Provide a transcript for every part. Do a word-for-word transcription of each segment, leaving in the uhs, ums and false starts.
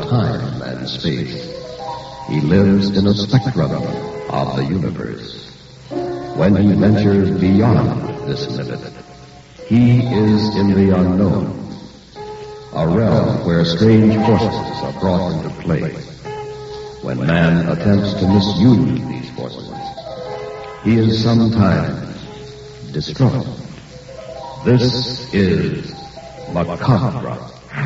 time and space. He lives in a spectrum of the universe. When he ventures beyond this limit, he is in the unknown, a realm where strange forces are brought into play. When man attempts to misuse these forces, he is sometimes destroyed. This is Macabre.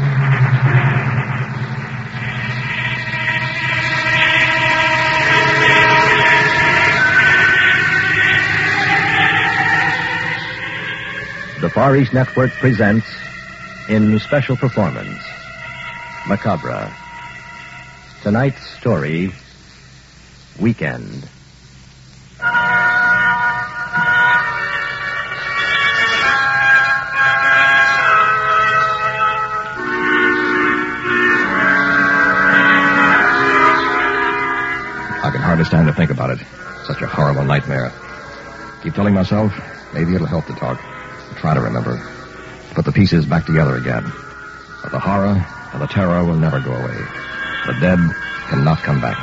The Far East Network presents, in special performance, Macabre. Tonight's story, Weekend. I can hardly stand to think about it. Such a horrible nightmare. Keep telling myself, maybe it'll help to talk. Try to remember. To put the pieces back together again. But the horror and the terror will never go away. The dead cannot come back.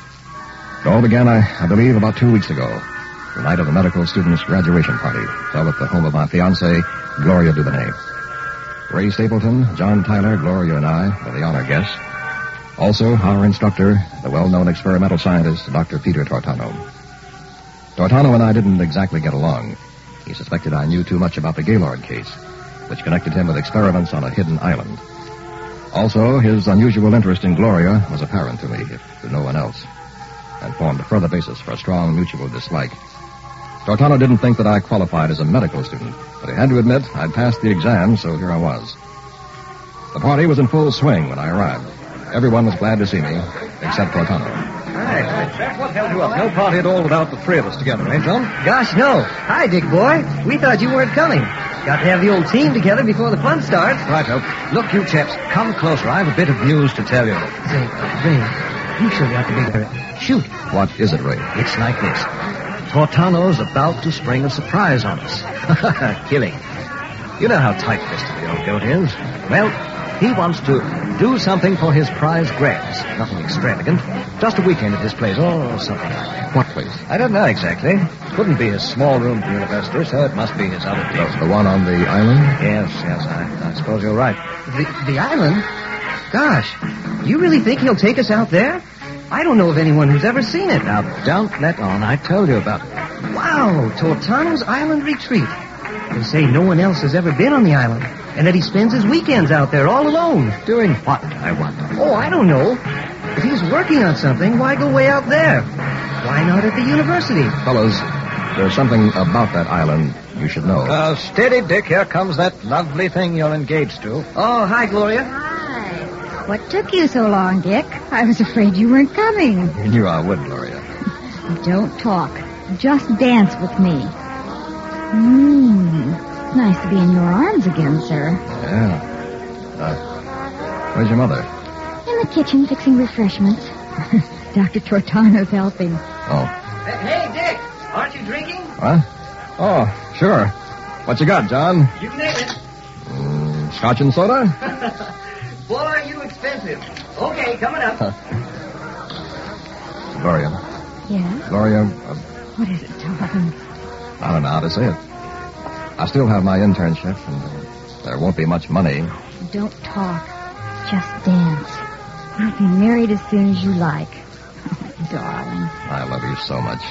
It all began, I, I believe, about two weeks ago. The night of the medical students' graduation party. Fell at the home of my fiancée, Gloria Dubonnet. Ray Stapleton, John Tyler, Gloria, and I were the honor guests. Also, our instructor, the well-known experimental scientist, Doctor Peter Tortano. Tortano and I didn't exactly get along. He suspected I knew too much about the Gaylord case, which connected him with experiments on a hidden island. Also, his unusual interest in Gloria was apparent to me, if to no one else, and formed a further basis for a strong mutual dislike. Tortano didn't think that I qualified as a medical student, but he had to admit I'd passed the exam, so here I was. The party was in full swing when I arrived. Everyone was glad to see me, except Tortano. Hi, Jack, what held you up? No party at all without the three of us together, eh, John? Gosh, no. Hi, Dick boy. We thought you weren't coming. Got to have the old team together before the fun starts. Right, Hope. Look, you chaps, come closer. I have a bit of news to tell you. Say, Ray, you sure got the big... Shoot. What is it, Ray? It's like this. Tortano's about to spring a surprise on us. Killing. You know how tight-fisted the old goat is. Well, he wants to do something for his prize grads. Nothing extravagant. Just a weekend at his place, or something like that. What place? I don't know exactly. Couldn't be his small room at the university, so it must be his other place. The, the one on the island? Yes, yes, I, I suppose you're right. The, the island? Gosh, you really think he'll take us out there? I don't know of anyone who's ever seen it. Now, don't let on. I told you about it. Wow, Tortano's Island Retreat. They say no one else has ever been on the island, and that he spends his weekends out there all alone. Doing what, I wonder? Oh, I don't know. If he's working on something, why go way out there? Why not at the university? Fellas, there's something about that island you should know. Uh, steady, Dick. Here comes that lovely thing you're engaged to. Oh, hi, Gloria. Hi. What took you so long, Dick? I was afraid you weren't coming. You knew I would, Gloria. Don't talk. Just dance with me. Mmm. It's nice to be in your arms again, sir. Yeah. Uh, where's your mother? In the kitchen, fixing refreshments. Doctor Tortano's helping. Oh. Hey, hey, Dick, aren't you drinking? What? Oh, sure. What you got, John? You name it. Mm, scotch and soda? Boy, are you expensive. Okay, coming up. Gloria. Yeah? Gloria, uh, What is it, Tom? I don't know how to say it. I still have my internship, and uh, there won't be much money. Don't talk. Just dance. We'll be married as soon as you like. Oh, darling. I love you so much.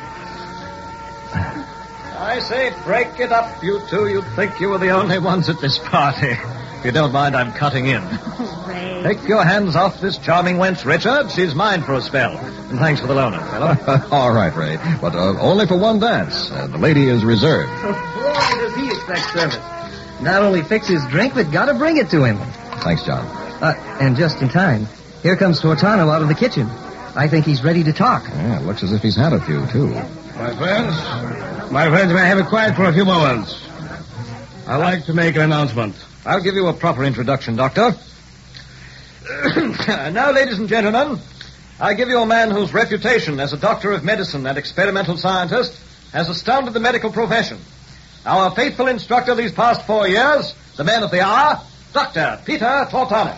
I say, break it up, you two. You'd think you were the only ones at this party. If you don't mind, I'm cutting in. Oh, Ray. Take your hands off this charming wench, Richard. She's mine for a spell. And thanks for the loan, fellow. All right, Ray. But uh, only for one dance. Uh, the lady is reserved. Oh, boy, does he expect service. Not only fix his drink, but gotta bring it to him. Thanks, John. Uh, and just in time. Here comes Tortano out of the kitchen. I think he's ready to talk. Yeah, it looks as if he's had a few, too. My friends, my friends, may I have it quiet for a few moments? I'd like to make an announcement. I'll give you a proper introduction, Doctor. Now, ladies and gentlemen, I give you a man whose reputation as a doctor of medicine and experimental scientist has astounded the medical profession. Our faithful instructor these past four years, the man of the hour, Doctor Peter Tortano.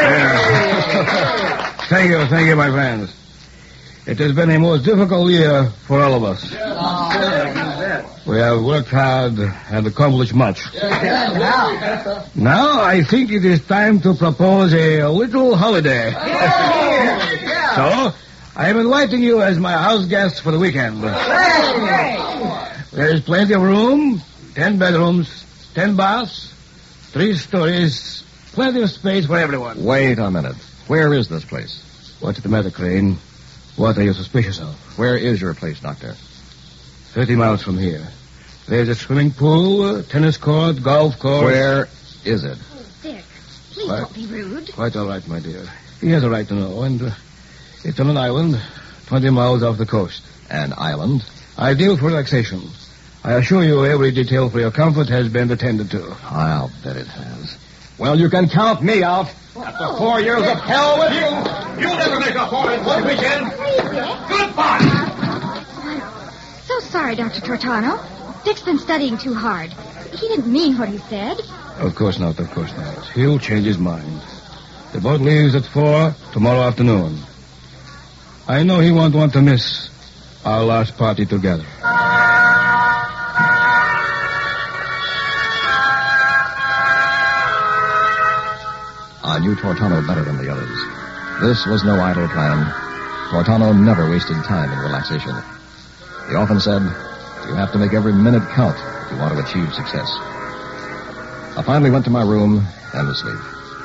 Thank you, thank you, my friends. It has been a most difficult year for all of us. We have worked hard and accomplished much. Now I think it is time to propose a little holiday. So, I am inviting you as my house guests for the weekend. There is plenty of room, ten bedrooms, ten baths, three stories, plenty of space for everyone. Wait a minute. Where is this place? What's the matter, Crane? What are you suspicious of? Where is your place, Doctor? Thirty miles from here. There's a swimming pool, a tennis court, golf course. Where is it? Oh, Dick, please What? don't be rude. Quite all right, my dear. He has a right to know, and uh, it's on an island, twenty miles off the coast. An island? Ideal for relaxation. I assure you every detail for your comfort has been attended to. I'll bet it has. Well, you can count me out. After four years of hell with you, you'll never make a fortune for the weekend. Goodbye. So sorry, Doctor Tortano. Dick's been studying too hard. He didn't mean what he said. Of course not, of course not. He'll change his mind. The boat leaves at four tomorrow afternoon. I know he won't want to miss our last party together. I knew Tortano better than the others. This was no idle plan. Tortano never wasted time in relaxation. He often said, you have to make every minute count if you want to achieve success. I finally went to my room and was asleep.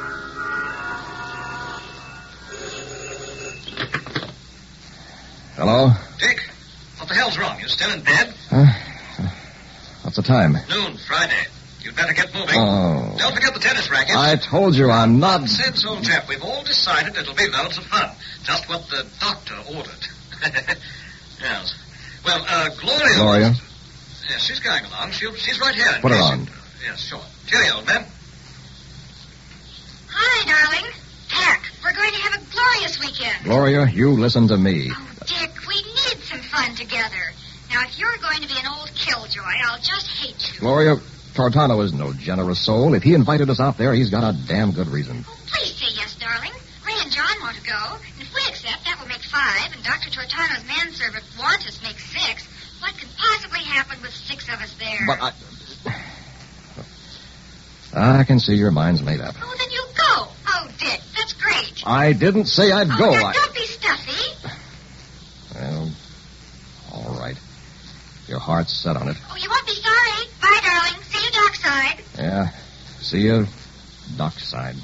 Hello? Dick, what the hell's wrong? You still in bed? Uh, what's the time? Noon, Friday. You'd better get moving. Oh. Don't forget the tennis rackets. I told you I'm not... Nonsense, old chap. We've all decided it'll be loads of fun. Just what the doctor ordered. Yes. Well, uh, Gloria... Gloria? Yes, she's going along. She'll, she's right here. in Put her case on. it- Yes, sure. Cheerio, old man. Hi, darling. Heck, we're going to have a glorious weekend. Gloria, you listen to me. Oh, Dick, we need some fun together. Now, if you're going to be an old killjoy, I'll just hate you. Gloria, Tortano is no generous soul. If he invited us out there, he's got a damn good reason. Oh, please say yes, darling. Ray and John want to go. And if we accept, that will make five. And Doctor Tortano's manservant want us makes six. What could possibly happen with six of us there? But I... I can see your mind's made up. Oh, then you go. Oh, Dick, that's great. I didn't say I'd Oh, go. now, I... don't be stuffy. Well, all right. Your heart's set on it. Oh, you won't be sorry. Bye, darling. See you dockside. Yeah. See you, dockside.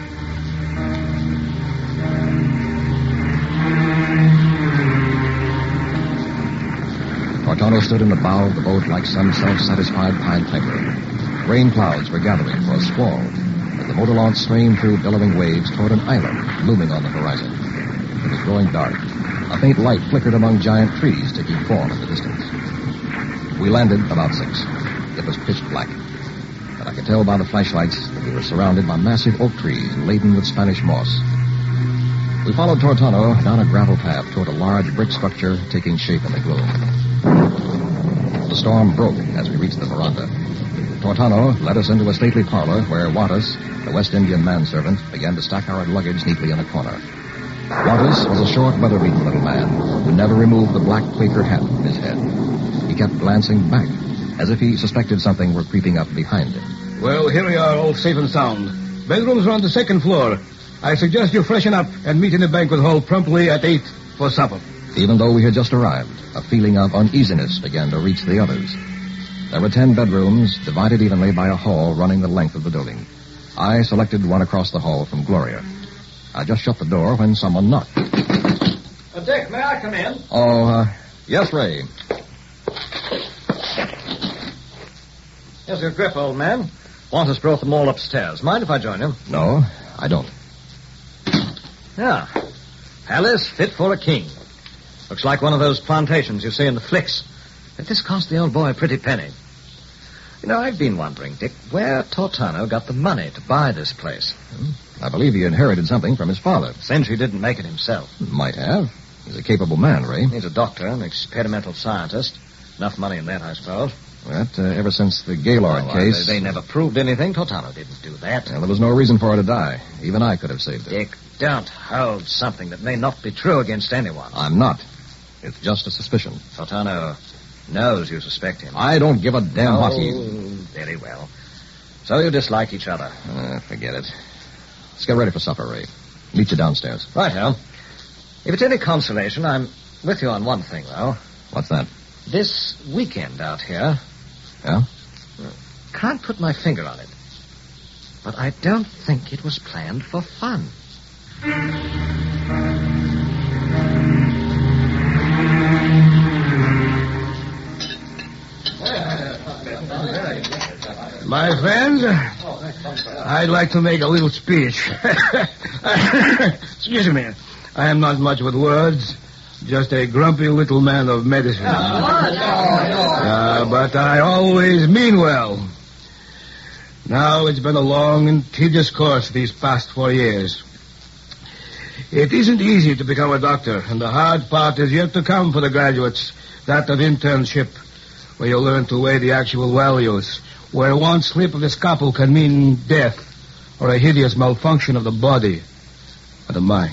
Tortano stood in the bow of the boat like some self-satisfied Pied Piper. Rain clouds were gathering for a squall as the motor launch streamed through billowing waves toward an island looming on the horizon. It was growing dark. A faint light flickered among giant trees, taking form in the distance. We landed about six. It was pitch black, but I could tell by the flashlights that we were surrounded by massive oak trees laden with Spanish moss. We followed Tortano down a gravel path toward a large brick structure taking shape in the gloom. The storm broke as we reached the veranda. Tortano led us into a stately parlor where Wattis, the West Indian manservant, began to stack our luggage neatly in a corner. Wattis was a short, weather-beaten little man who never removed the black Quaker hat from his head. He kept glancing back, as if he suspected something were creeping up behind him. Well, here we are, all safe and sound. Bedrooms are on the second floor. I suggest you freshen up and meet in the banquet hall promptly at eight for supper. Even though we had just arrived, a feeling of uneasiness began to reach the others. There were ten bedrooms, divided evenly by a hall running the length of the building. I selected one across the hall from Gloria. I just shut the door when someone knocked. Uh, Dick, may I come in? Oh, uh, yes, Ray. Here's your grip, old man. Wantus brought them all upstairs. Mind if I join you? No, I don't. Yeah. Palace fit for a king. Looks like one of those plantations you see in the flicks. But this cost the old boy a pretty penny. You know, I've been wondering, Dick, where Tortano got the money to buy this place. I believe he inherited something from his father. Since he didn't make it himself. Might have. He's a capable man, Ray. He's a doctor, an experimental scientist. Enough money in that, I suppose. That, uh, ever since the Gaylord Oh, case... They, they never proved anything. Tortano didn't do that. Well, there was no reason for her to die. Even I could have saved her. Dick, don't hold something that may not be true against anyone. I'm not. It's just a suspicion. Tortano knows you suspect him. I don't give a damn oh, what he... Very well. So you dislike each other. Uh, forget it. Let's get ready for supper, Ray. Meet you downstairs. Right, Hal. If it's any consolation, I'm with you on one thing, though. What's that? This weekend out here... Yeah? Can't put my finger on it. But I don't think it was planned for fun. My friends, I'd like to make a little speech. Excuse me. I am not much with words. Just a grumpy little man of medicine. Uh, but I always mean well. Now it's been a long and tedious course these past four years. It isn't easy to become a doctor, and the hard part is yet to come for the graduates, that of internship, where you learn to weigh the actual values, where one slip of the scalpel can mean death or a hideous malfunction of the body or the mind.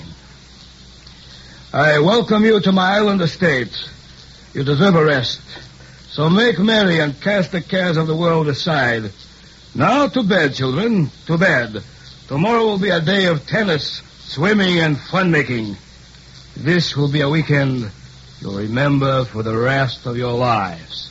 I welcome you to my island estate. You deserve a rest. So make merry and cast the cares of the world aside. Now to bed, children, to bed. Tomorrow will be a day of tennis, swimming, and fun-making. This will be a weekend you'll remember for the rest of your lives.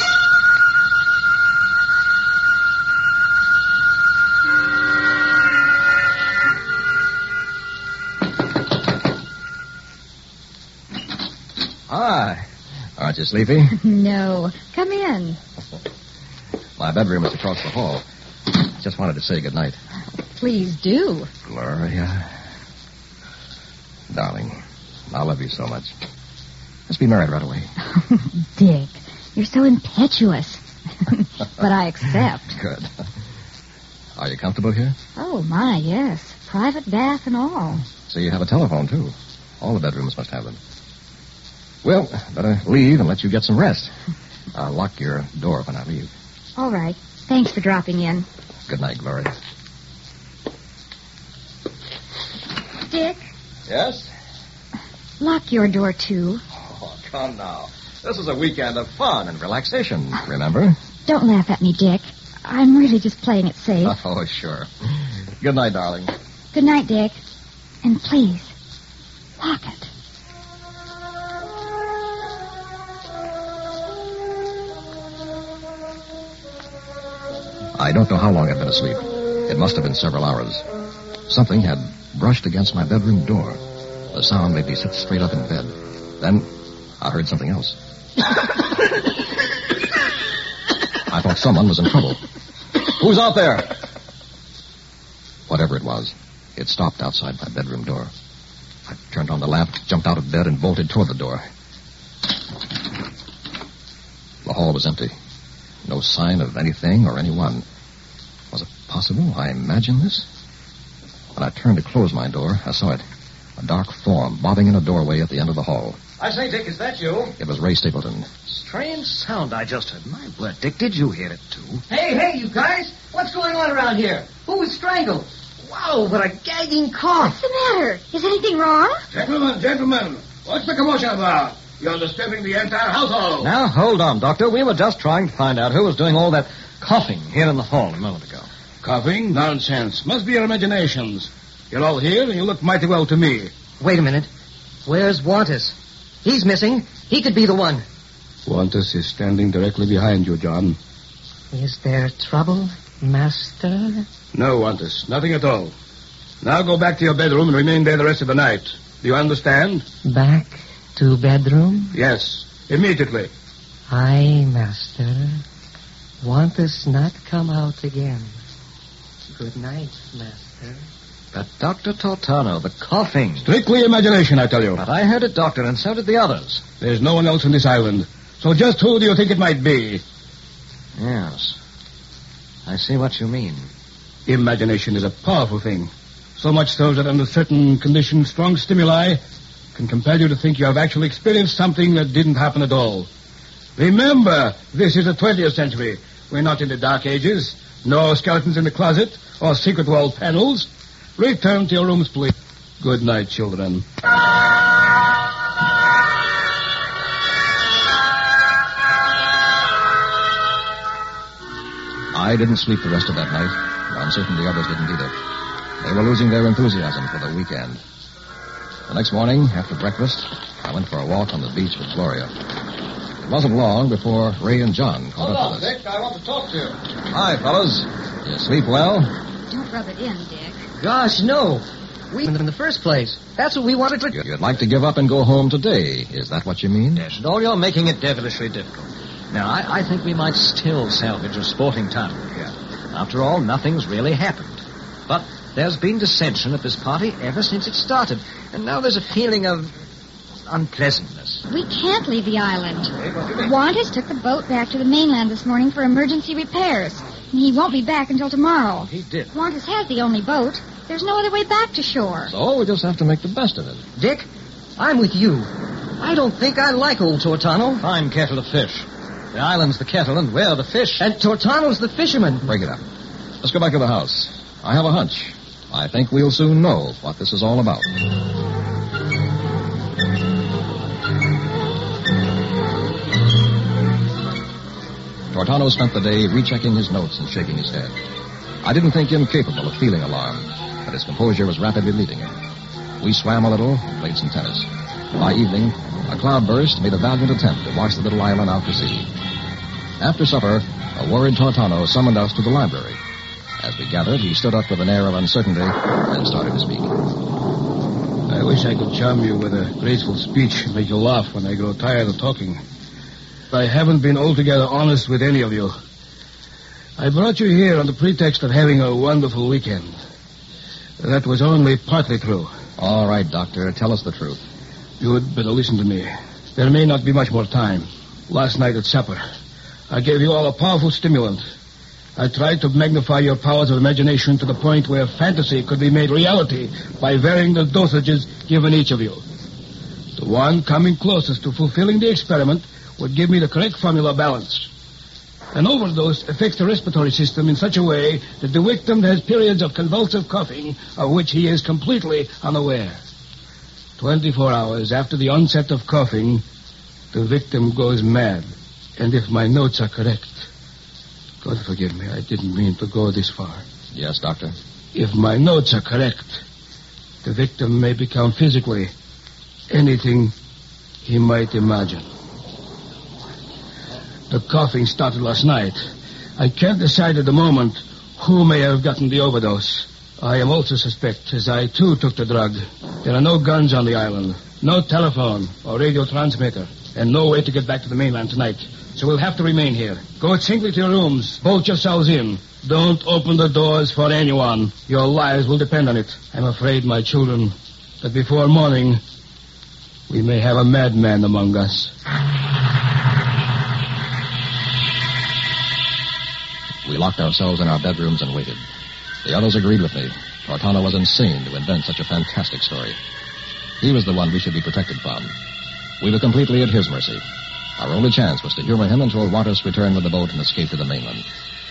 Hi. Aren't you sleepy? No. Come in. My bedroom is across the hall. Just wanted to say goodnight. Please do. Gloria. Darling, I love you so much. Let's be married right away. Dick, you're so impetuous. But I accept. Good. Are you comfortable here? Oh, my, yes. Private bath and all. So you have a telephone, too. All the bedrooms must have them. Well, better leave and let you get some rest. I'll lock your door when I leave. All right. Thanks for dropping in. Good night, Gloria. Dick, Yes? lock your door, too. Oh, come now. This is a weekend of fun and relaxation, remember? Don't laugh at me, Dick. I'm really just playing it safe. Oh, sure. Good night, darling. Good night, Dick. And please, lock it. I don't know how long I'd been asleep. It must have been several hours. Something had brushed against my bedroom door. The sound made me sit straight up in bed. Then I heard something else. I thought someone was in trouble. Who's out there? Whatever it was, it stopped outside my bedroom door. I turned on the lamp, jumped out of bed, and bolted toward the door. The hall was empty. No sign of anything or anyone. Was it possible I imagined this? When I turned to close my door, I saw it. A dark form bobbing in a doorway at the end of the hall. I say, Dick, is that you? It was Ray Stapleton. Strange sound I just heard. My word, Dick, did you hear it, too? Hey, hey, you guys. What's going on around here? Who was strangled? Wow, what a gagging cough. What's the matter? Is anything wrong? Gentlemen, gentlemen, what's the commotion about? You're disturbing the entire household. Now, hold on, Doctor. We were just trying to find out who was doing all that coughing here in the hall a moment ago. Coughing? Nonsense. Must be your imaginations. You're all here, and you look mighty well to me. Wait a minute. Where's Wantus? He's missing. He could be the one. Wantus is standing directly behind you, John. Is there trouble, Master? No, Wantus. Nothing at all. Now go back to your bedroom and remain there the rest of the night. Do you understand? Back to bedroom? Yes. Immediately. Aye, Master. Wantus not come out again. Good night, Master. But Doctor Tortano, the coughing. Strictly imagination, I tell you. But I heard it, Doctor, and so did the others. There's no one else on this island. So just who do you think it might be? Yes. I see what you mean. Imagination is a powerful thing. So much so that under certain conditions, strong stimuli can compel you to think you have actually experienced something that didn't happen at all. Remember, this is the twentieth century. We're not in the Dark Ages. No skeletons in the closet or secret wall panels. Return to your rooms, please. Good night, children. I didn't sleep the rest of that night. I'm certain the others didn't either. They were losing their enthusiasm for the weekend. The next morning, after breakfast, I went for a walk on the beach with Gloria. It wasn't long before Ray and John caught Hold up on, with us. Dick. I want to talk to you. Hi, fellas. You sleep well? Don't rub it in, Dick. Gosh, no. We in the first place. That's what we wanted to... You'd like to give up and go home today. Is that what you mean? Yes, and all you're making it devilishly difficult. Now, I, I think we might still salvage a sporting town here. After all, nothing's really happened. But there's been dissension at this party ever since it started. And now there's a feeling of unpleasantness. We can't leave the island. Wantus took the boat back to the mainland this morning for emergency repairs. And he won't be back until tomorrow. He did. Wantus has the only boat. There's no other way back to shore. So we just have to make the best of it. Dick, I'm with you. I don't think I like old Tortano. Fine kettle of fish. The island's the kettle, and we're the fish. And Tortano's the fisherman. Break it up. Let's go back to the house. I have a hunch. I think we'll soon know what this is all about. Tortano spent the day rechecking his notes and shaking his head. I didn't think him capable of feeling alarmed, but his composure was rapidly leaving him. We swam a little and played some tennis. By evening, a cloudburst made a valiant attempt to wash the little island out to sea. After supper, a worried Tortano summoned us to the library. As we gathered, he stood up with an air of uncertainty and started to speak. I wish I could charm you with a graceful speech and make you laugh when I grow tired of talking. I haven't been altogether honest with any of you. I brought you here on the pretext of having a wonderful weekend. That was only partly true. All right, Doctor, tell us the truth. You'd better listen to me. There may not be much more time. Last night at supper, I gave you all a powerful stimulant. I tried to magnify your powers of imagination to the point where fantasy could be made reality by varying the dosages given each of you. The one coming closest to fulfilling the experiment would give me the correct formula balance. An overdose affects the respiratory system in such a way that the victim has periods of convulsive coughing of which he is completely unaware. Twenty-four hours after the onset of coughing, the victim goes mad. And if my notes are correct, God forgive me, I didn't mean to go this far. Yes, Doctor? If my notes are correct, the victim may become physically anything he might imagine. The coughing started last night. I can't decide at the moment who may have gotten the overdose. I am also suspect, as I too took the drug. There are no guns on the island, no telephone or radio transmitter, and no way to get back to the mainland tonight. So we'll have to remain here. Go singly to your rooms. Bolt yourselves in. Don't open the doors for anyone. Your lives will depend on it. I'm afraid, my children, that before morning, we may have a madman among us. We locked ourselves in our bedrooms and waited. The others agreed with me. Tortano was insane to invent such a fantastic story. He was the one we should be protected from. We were completely at his mercy. Our only chance was to humor him until Wantus returned with the boat and escaped to the mainland.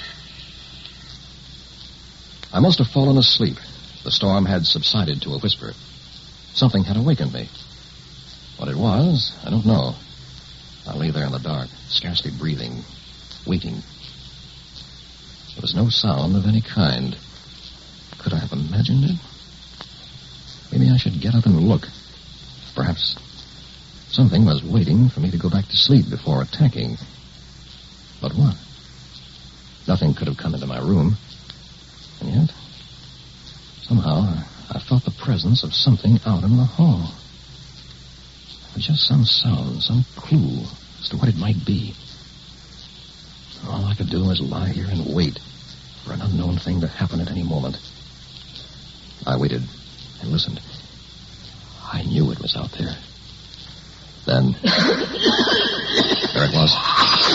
I must have fallen asleep. The storm had subsided to a whisper. Something had awakened me. What it was, I don't know. I lay there in the dark, scarcely breathing, waiting. There was no sound of any kind. Could I have imagined it? Maybe I should get up and look. Perhaps something was waiting for me to go back to sleep before attacking. But what? Nothing could have come into my room. And yet, somehow, I felt the presence of something out in the hall. There was just some sound, some clue as to what it might be. All I could do was lie here and wait for an unknown thing to happen at any moment. I waited and listened. I knew it was out there. Then, there it was.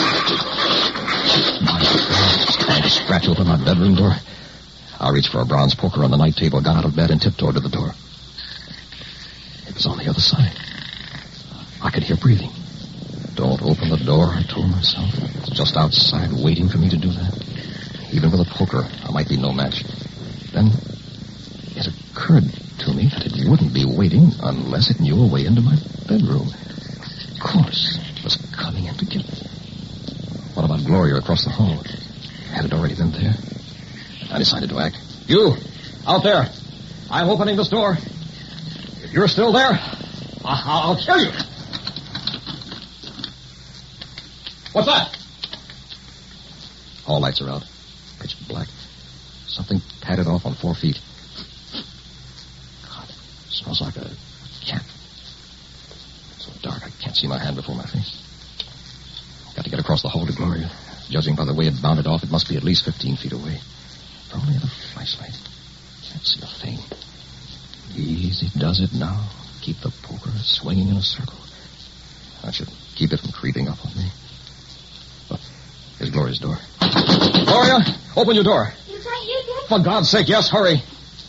My God, it's trying to scratch open my bedroom door. I reached for a bronze poker on the night table, got out of bed, and tiptoed to the door. It was on the other side. I could hear breathing. Don't open the door, I told myself. It's just outside waiting for me to do that. Even with a poker, I might be no match. Then it occurred to me that it wouldn't be waiting unless it knew a way into my bedroom. Of course, it was coming in to get me. What about Gloria across the hall? Had it already been there? I decided to act. You, out there. I'm opening this door. If you're still there, I- I'll kill you. What's that? All lights are out. Pitch black. Something padded off on four feet. God, it smells like a cat. It's so dark I can't see my hand before my face. Got to get across the hall to Gloria. Judging by the way it bounded off, it must be at least fifteen feet away. Probably had a flashlight. Can't see a thing. Easy does it now. Keep the poker swinging in a circle. I should keep it from creeping up on me. Oh, here's Gloria's door. Gloria, open your door. Is that you, Dick? For God's sake, yes, hurry.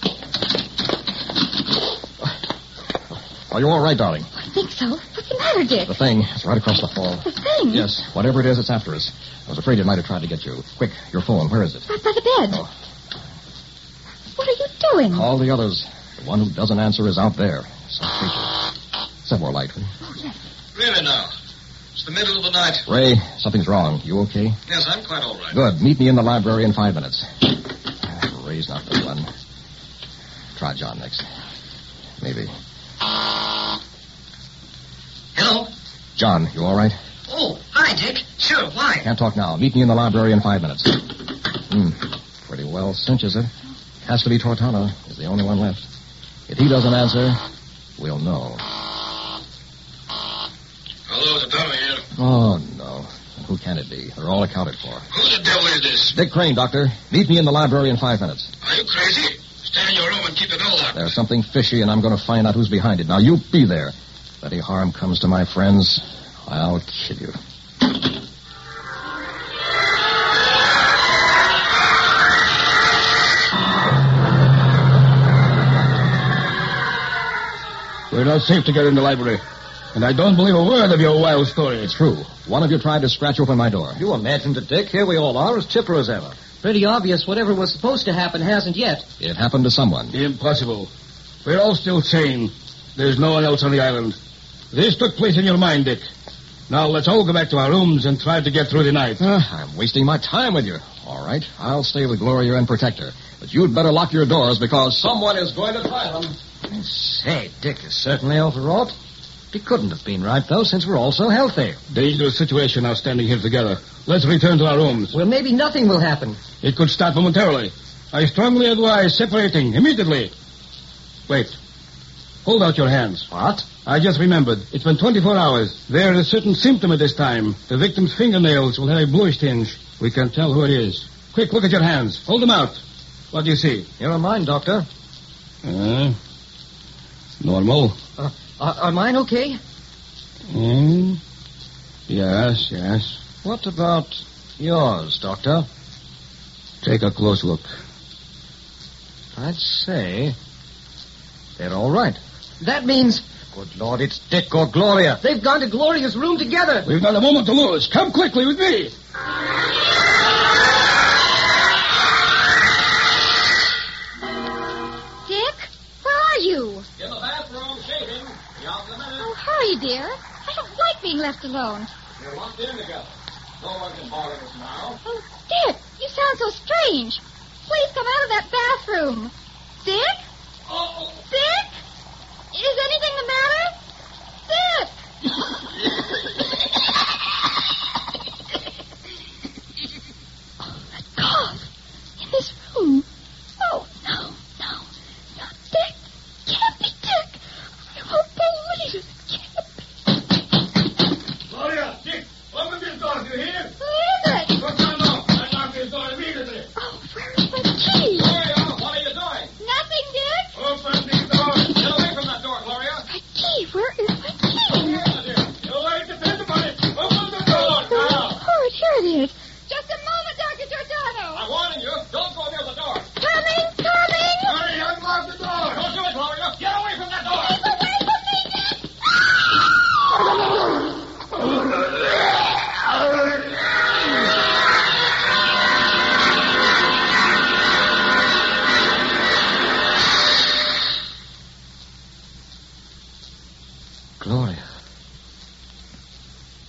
Are you all right, darling? I think so. What's the matter, Dick? The thing is right across the hall. The thing? Yes, whatever it is, it's after us. I was afraid it might have tried to get you. Quick, your phone. Where is it? Right by the bed. Oh. What are you doing? Call the others. The one who doesn't answer is out there. Some creature. Set more light, will you? Oh, yes. Really now? It's the middle of the night. Ray, something's wrong. You okay? Yes, I'm quite all right. Good. Meet me in the library in five minutes. Ah, Ray's not the one. Try John next. Maybe. Hello? John, you all right? Oh, hi, Dick. Sure, why? Can't talk now. Meet me in the library in five minutes. Hmm. Pretty well cinches it. Has to be Tortano. He's the only one left. If he doesn't answer, we'll know. Hello, Tortano here. Oh, no. And who can it be? They're all accounted for. Who the devil is this? Dick Crane, Doctor. Meet me in the library in five minutes. Are you crazy? Stay in your room and keep the door locked. There's something fishy, and I'm going to find out who's behind it. Now, you be there. If any harm comes to my friends, I'll kill you. We're not safe to get in the library. And I don't believe a word of your wild story. It's true. One of you tried to scratch open my door. You imagined it, Dick. Here we all are, as chipper as ever. Pretty obvious whatever was supposed to happen hasn't yet. It happened to someone. Impossible. We're all still sane. There's no one else on the island. This took place in your mind, Dick. Now let's all go back to our rooms and try to get through the night. Uh, I'm wasting my time with you. All right, I'll stay with Gloria and protect her. But you'd better lock your doors because someone is going to try them. Say, Dick is certainly overwrought. He couldn't have been right, though, since we're all so healthy. Dangerous situation now standing here together. Let's return to our rooms. Well, maybe nothing will happen. It could start momentarily. I strongly advise separating immediately. Wait. Hold out your hands. What? I just remembered. It's been twenty-four hours. There is a certain symptom at this time. The victim's fingernails will have a bluish tinge. We can tell who it is. Quick, look at your hands. Hold them out. What do you see? Here are mine, Doctor. Uh, normal. Uh, are, are mine okay? Mm. Yes, yes. What about yours, Doctor? Take a close look. I'd say they're all right. That means Good Lord, it's Dick or Gloria. they've gone to Gloria's room together. We've not a moment to lose. Come quickly with me. Dick, where are you? In the bathroom, shaving. Be out in a minute. Oh, hurry, dear. I don't like being left alone. You're locked in together. No one can bother us now. Oh, Dick, you sound so strange. Please come out of that bathroom. Dick? Oh, Dick? Is anything the matter? Dick! Oh, that cough. In this room. Oh, no, no. Not Dick. Can't be Dick. I won't believe it. Can't be. Gloria, Dick, open this door. Do you hear? Who is it? Look down now. I knock this door immediately. Oh, where's my key? Gloria, what are you doing? Nothing, Dick. Open this door. Get away from that door, Gloria. My key. Where is my key?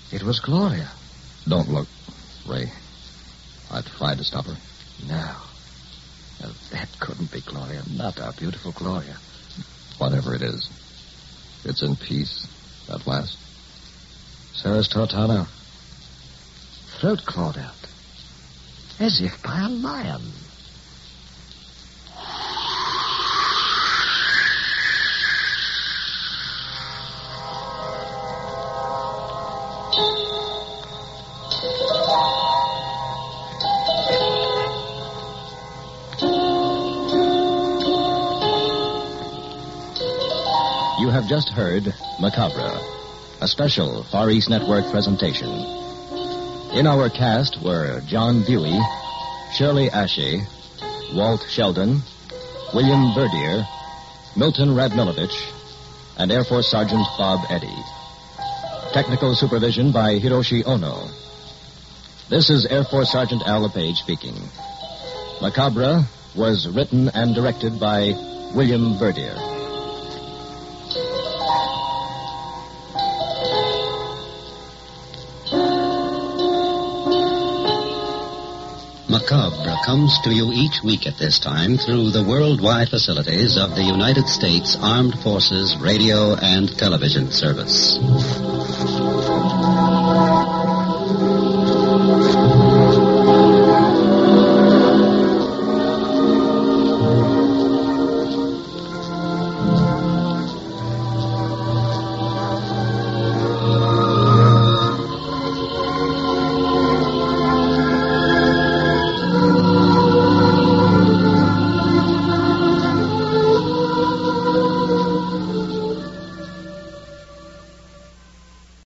It was Gloria. Don't look, Ray. I tried to stop her. No. No, that couldn't be Gloria. Not our beautiful Gloria. Whatever it is, it's in peace at last. So is Tortano. Throat clawed out. As if by a lion. You have just heard Macabre, a special Far East Network presentation. In our cast were John Dewey, Shirley Ashe, Walt Sheldon, William Verdier, Milton Radmilovich, and Air Force Sergeant Bob Eddy. Technical supervision by Hiroshi Ono. This is Air Force Sergeant Al LePage speaking. Macabre was written and directed by William Verdier. Macabre comes to you each week at this time through the worldwide facilities of the United States Armed Forces Radio and Television Service.